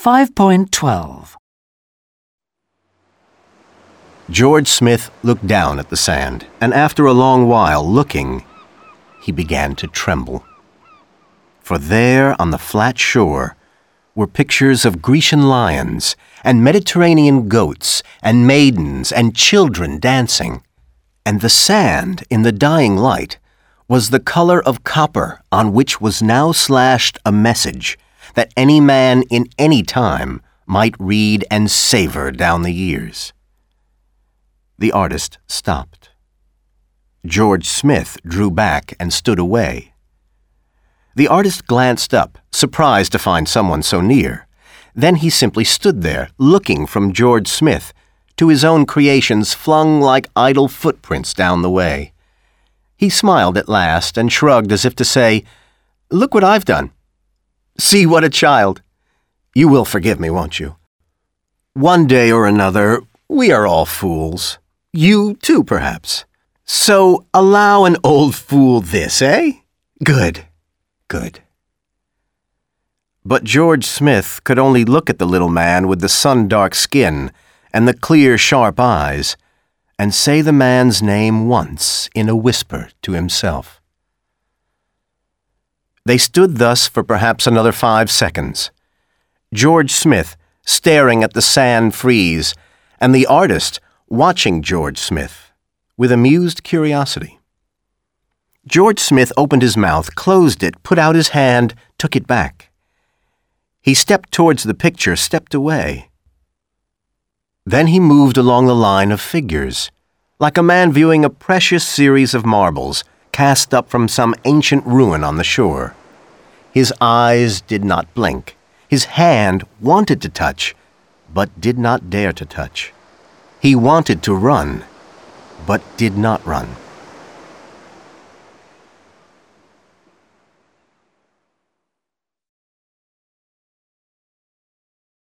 5.12. George Smith looked down at the sand, and after a long while looking, he began to tremble. For there on the flat shore were pictures of Grecian lions and Mediterranean goats and maidens and children dancing, and the sand in the dying light was the color of copper on which was now slashed a message that any man in any time might read and savor down the years. The artist stopped. George Smith drew back and stood away. The artist glanced up, surprised to find someone so near. Then he simply stood there, looking from George Smith to his own creations flung like idle footprints down the way. He smiled at last and shrugged as if to say, "Look what I've done. See what a child. You will forgive me, won't you? One day or another, we are all fools. You too, perhaps. So allow an old fool this, eh? Good, good." But George Smith could only look at the little man with the sun-dark skin and the clear, sharp eyes and say the man's name once in a whisper to himself. They stood thus for perhaps another 5 seconds. George Smith staring at the sand freeze, and the artist watching George Smith with amused curiosity. George Smith opened his mouth, closed it, put out his hand, took it back. He stepped towards the picture, stepped away. Then he moved along the line of figures, like a man viewing a precious series of marbles cast up from some ancient ruin on the shore. His eyes did not blink. His hand wanted to touch, but did not dare to touch. He wanted to run, but did not run.